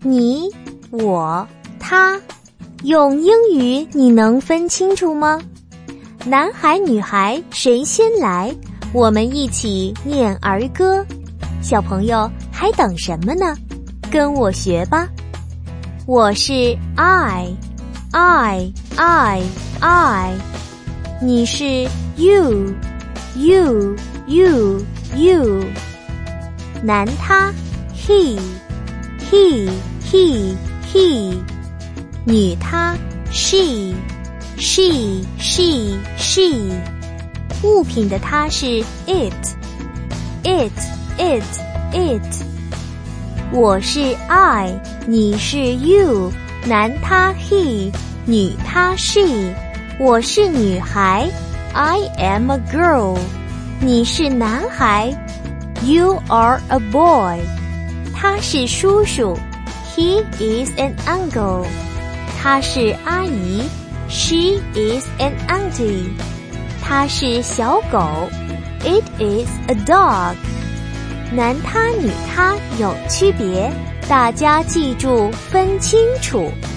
你、我、他，用英语你能分清楚吗？男孩女孩谁先来？我们一起念儿歌。小朋友还等什么呢？跟我学吧。我是 I。你是 You。男他 He。女他 She。物品的它是 It。我是 I， 你是 You， 男他 He， 女他 She。我是女孩 I am a girl， 你是男孩 You are a boy。 他是叔叔 He is an uncle， 他是阿姨 She is an auntie。 他是小狗 It is a dog。 男他女他有区别，大家记住分清楚。